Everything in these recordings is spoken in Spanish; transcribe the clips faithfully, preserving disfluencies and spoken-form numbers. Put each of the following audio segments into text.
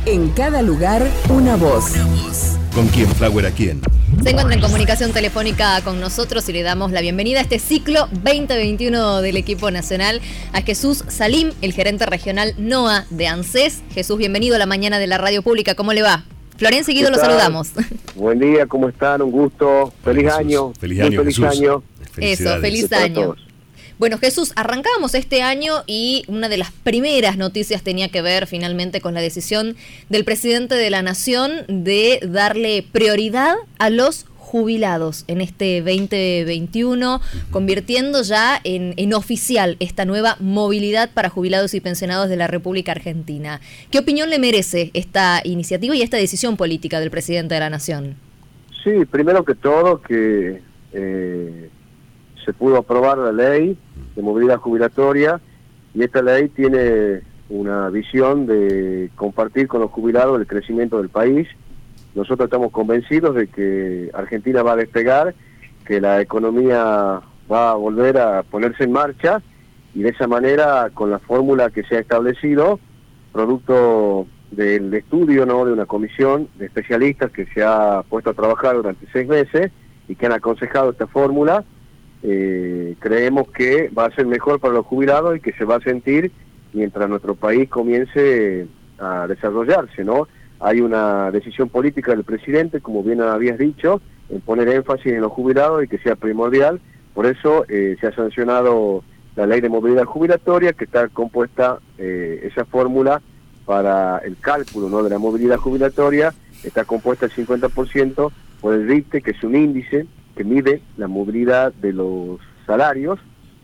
En cada lugar, una voz. ¿Con quién, Flower, a quién? Se encuentra en comunicación telefónica con nosotros y le damos la bienvenida a este ciclo veinte veintiuno del equipo nacional a Jesús Salim, el gerente regional NOA de ANSES. Jesús, bienvenido a la mañana de la radio pública. ¿Cómo le va? Florencia y Guido lo saludamos. Buen día, ¿cómo están? Un gusto. Feliz Jesús. año. Feliz año, feliz Jesús. año. Eso, feliz año. Bueno, Jesús, arrancábamos este año y una de las primeras noticias tenía que ver finalmente con la decisión del presidente de la Nación de darle prioridad a los jubilados en este veinte veintiuno, convirtiendo ya en, en oficial esta nueva movilidad para jubilados y pensionados de la República Argentina. ¿Qué opinión le merece esta iniciativa y esta decisión política del presidente de la Nación? Sí, primero que todo que eh, se pudo aprobar la ley de movilidad jubilatoria y esta ley tiene una visión de compartir con los jubilados el crecimiento del país. Nosotros estamos convencidos de que Argentina va a despegar, que la economía va a volver a ponerse en marcha y de esa manera, con la fórmula que se ha establecido, producto del estudio, ¿no?, de una comisión de especialistas que se ha puesto a trabajar durante seis meses y que han aconsejado esta fórmula, eh, creemos que va a ser mejor para los jubilados y que se va a sentir mientras nuestro país comience a desarrollarse, ¿no? Hay una decisión política del presidente, como bien habías dicho, en poner énfasis en los jubilados y que sea primordial. Por eso eh, se ha sancionado la ley de movilidad jubilatoria, que está compuesta, eh, esa fórmula para el cálculo, ¿no?, de la movilidad jubilatoria, está compuesta el cincuenta por ciento por el R I T E, que es un índice que mide la movilidad de los salarios,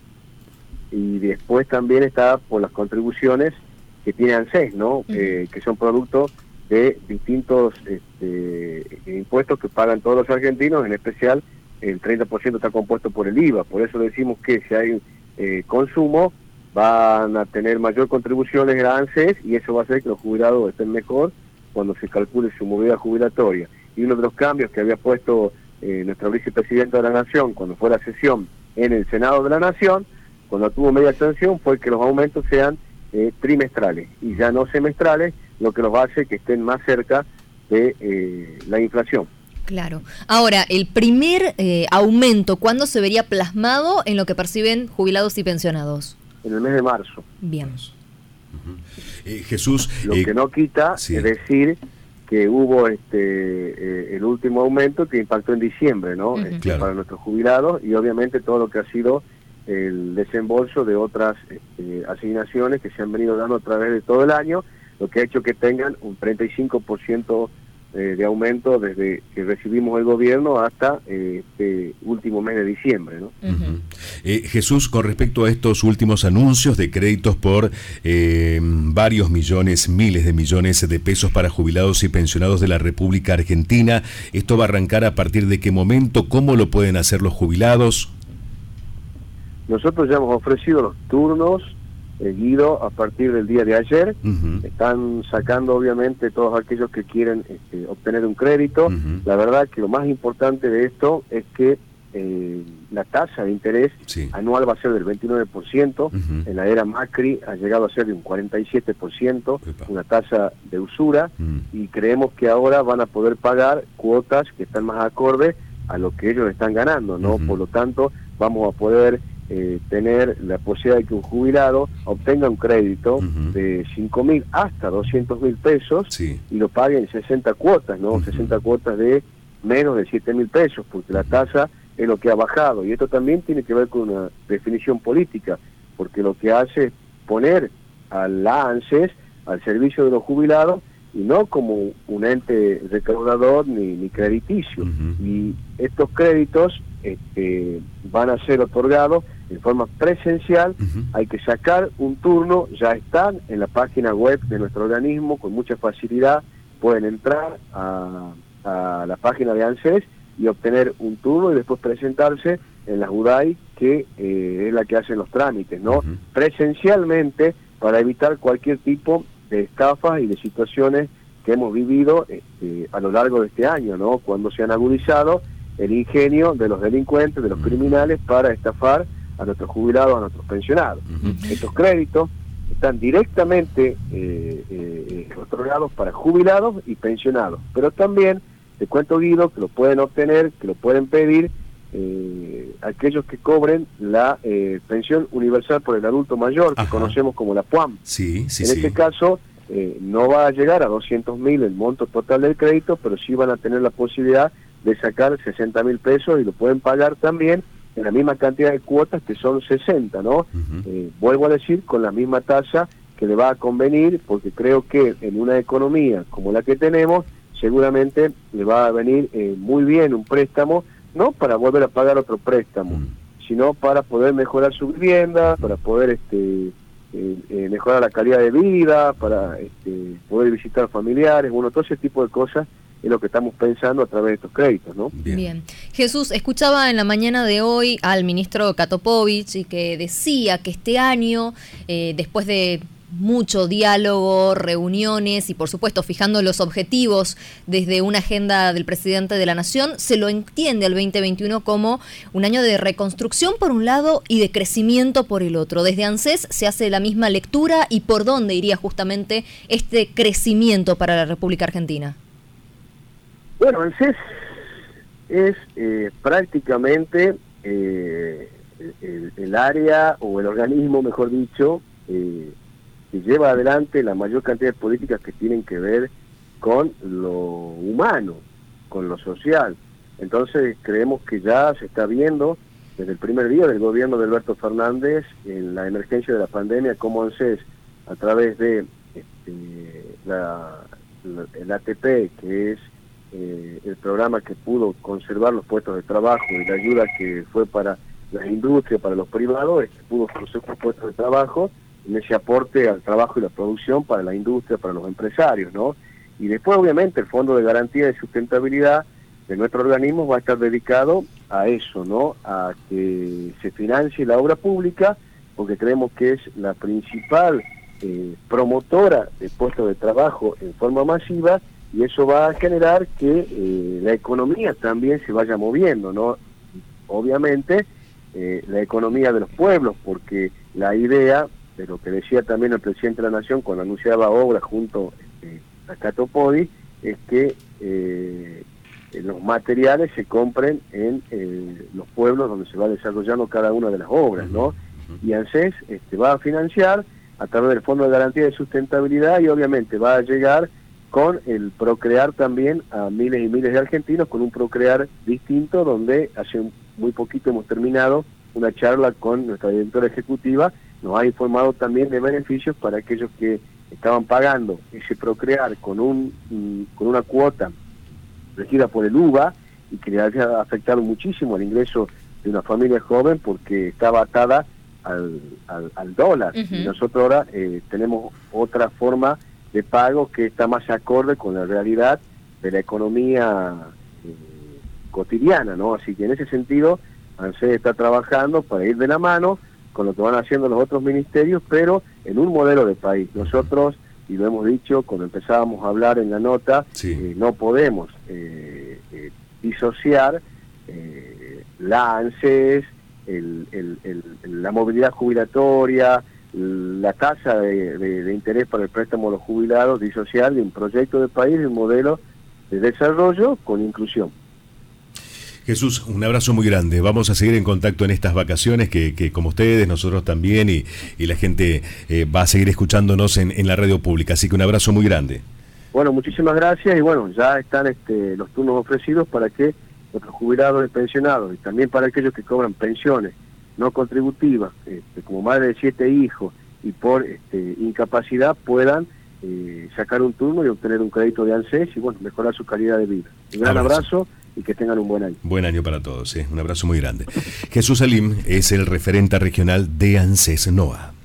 y después también está por las contribuciones que tiene ANSES, ¿no?, uh-huh. eh, que son productos de distintos este, impuestos que pagan todos los argentinos, en especial el treinta por ciento está compuesto por el I V A. Por eso decimos que si hay eh, consumo, van a tener mayor contribuciones a ANSES y eso va a hacer que los jubilados estén mejor cuando se calcule su movilidad jubilatoria. Y uno de los cambios que había puesto eh, nuestro vicepresidente de la Nación cuando fue la sesión en el Senado de la Nación, cuando tuvo media sanción, fue que los aumentos sean eh, trimestrales y ya no semestrales, lo que los hace que estén más cerca de eh, la inflación. Claro. Ahora, el primer eh, aumento, ¿cuándo se vería plasmado en lo que perciben jubilados y pensionados? En el mes de marzo. Bien. Uh-huh. eh, Jesús... Lo eh, que no quita sí. es decir que hubo este eh, el último aumento que impactó en diciembre, ¿no? Uh-huh. este, claro. Para nuestros jubilados y obviamente todo lo que ha sido el desembolso de otras este, asignaciones que se han venido dando a través de todo el año, lo que ha hecho que tengan un treinta y cinco por ciento eh, de aumento desde que recibimos el gobierno hasta eh, este último mes de diciembre, ¿no? Uh-huh. eh, Jesús, con respecto a estos últimos anuncios de créditos por eh, varios millones, miles de millones de pesos para jubilados y pensionados de la República Argentina, ¿esto va a arrancar a partir de qué momento? ¿Cómo lo pueden hacer los jubilados? Nosotros ya hemos ofrecido los turnos, eh, Guido, a partir del día de ayer. Uh-huh. Están sacando obviamente todos aquellos que quieren este, obtener un crédito. Uh-huh. La verdad que lo más importante de esto es que eh, la tasa de interés sí. anual va a ser del veintinueve por ciento. Uh-huh. En la era Macri ha llegado a ser de un cuarenta y siete por ciento, Epa. Una tasa de usura, uh-huh. y creemos que ahora van a poder pagar cuotas que están más acordes a lo que ellos están ganando, ¿no? Uh-huh. Por lo tanto, vamos a poder Eh, tener la posibilidad de que un jubilado obtenga un crédito uh-huh. de cinco mil hasta doscientos mil pesos sí. y lo pague en sesenta cuotas, ¿no? Uh-huh. sesenta cuotas de menos de siete mil pesos, porque la tasa es lo que ha bajado. Y esto también tiene que ver con una definición política, porque lo que hace es poner a la ANSES al servicio de los jubilados y no como un ente recaudador ni, ni crediticio. Uh-huh. Y estos créditos este, van a ser otorgados en forma presencial. Uh-huh. Hay que sacar un turno, ya están en la página web de nuestro organismo con mucha facilidad, pueden entrar a, a la página de ANSES y obtener un turno y después presentarse en la UDAI, que eh, es la que hace los trámites, ¿no? Uh-huh. Presencialmente, para evitar cualquier tipo de estafas y de situaciones que hemos vivido este, a lo largo de este año, ¿no? Cuando se han agudizado el ingenio de los delincuentes, de los criminales, para estafar a nuestros jubilados, a nuestros pensionados. Uh-huh. Estos créditos están directamente eh, eh, otorgados para jubilados y pensionados, pero también, te cuento Guido, que lo pueden obtener, que lo pueden pedir eh, aquellos que cobren la eh, pensión universal por el adulto mayor, que Ajá. conocemos como la P U A M. Sí, sí, en sí. este caso, eh, no va a llegar a doscientos mil el monto total del crédito, pero sí van a tener la posibilidad de sacar sesenta mil pesos y lo pueden pagar también en la misma cantidad de cuotas, que son sesenta, ¿no? Uh-huh. Eh, vuelvo a decir, con la misma tasa que le va a convenir, porque creo que en una economía como la que tenemos, seguramente le va a venir eh, muy bien un préstamo, no para volver a pagar otro préstamo, uh-huh. sino para poder mejorar su vivienda, para poder este eh, eh, mejorar la calidad de vida, para este, poder visitar familiares, bueno, todo ese tipo de cosas es lo que estamos pensando a través de estos créditos, ¿no? Bien. Bien. Jesús, escuchaba en la mañana de hoy al ministro Katopovich y que decía que este año, eh, después de mucho diálogo, reuniones y por supuesto fijando los objetivos desde una agenda del presidente de la Nación, se lo entiende al veinte veintiuno como un año de reconstrucción por un lado y de crecimiento por el otro. Desde ANSES se hace la misma lectura y por dónde iría justamente este crecimiento para la República Argentina. Bueno, ANSES es eh, prácticamente eh, el, el área o el organismo, mejor dicho, eh, que lleva adelante la mayor cantidad de políticas que tienen que ver con lo humano, con lo social. Entonces creemos que ya se está viendo desde el primer día del gobierno de Alberto Fernández en la emergencia de la pandemia cómo ANSES, a través de este, la, la, el A T P, que es Eh, el programa que pudo conservar los puestos de trabajo y la ayuda que fue para la industria, para los privados, es que pudo conservar puestos de trabajo en ese aporte al trabajo y la producción para la industria, para los empresarios, ¿no? Y después, obviamente, el Fondo de Garantía de Sustentabilidad de nuestro organismo va a estar dedicado a eso, ¿no? A que se financie la obra pública, porque creemos que es la principal eh, promotora de puestos de trabajo en forma masiva, y eso va a generar que eh, la economía también se vaya moviendo, ¿no? Obviamente, eh, la economía de los pueblos, porque la idea, de lo que decía también el presidente de la Nación cuando anunciaba obras junto este, a Katopovich, es que eh, los materiales se compren en eh, los pueblos donde se va desarrollando cada una de las obras, ¿no? Y ANSES este, va a financiar a través del Fondo de Garantía de Sustentabilidad y obviamente va a llegar con el Procrear también a miles y miles de argentinos, con un Procrear distinto, donde hace muy poquito hemos terminado una charla con nuestra directora ejecutiva, nos ha informado también de beneficios para aquellos que estaban pagando ese Procrear con un con una cuota regida por el U V A y que le haya afectado muchísimo el ingreso de una familia joven porque estaba atada al, al, al dólar. Uh-huh. Y nosotros ahora eh, tenemos otra forma de pago que está más acorde con la realidad de la economía eh, cotidiana, ¿no? Así que en ese sentido, ANSES está trabajando para ir de la mano con lo que van haciendo los otros ministerios, pero en un modelo de país. Nosotros, y lo hemos dicho cuando empezábamos a hablar en la nota, sí. eh, no podemos eh, eh, disociar eh, la ANSES, el, el, el, la movilidad jubilatoria, la tasa de, de, de interés para el préstamo a los jubilados, disociar de un proyecto de país, de un modelo de desarrollo con inclusión. Jesús, un abrazo muy grande. Vamos a seguir en contacto en estas vacaciones, que, que como ustedes, nosotros también, y, y la gente eh, va a seguir escuchándonos en, en la radio pública. Así que un abrazo muy grande. Bueno, muchísimas gracias y bueno, ya están este, los turnos ofrecidos para que nuestros jubilados y pensionados, y también para aquellos que cobran pensiones no contributivas, este, como madre de siete hijos y por este, incapacidad, puedan eh, sacar un turno y obtener un crédito de ANSES y bueno, mejorar su calidad de vida. Un gran abrazo, abrazo y que tengan un buen año. Buen año para todos, ¿eh? Un abrazo muy grande. Jesús Salim es el referente regional de ANSES N O A.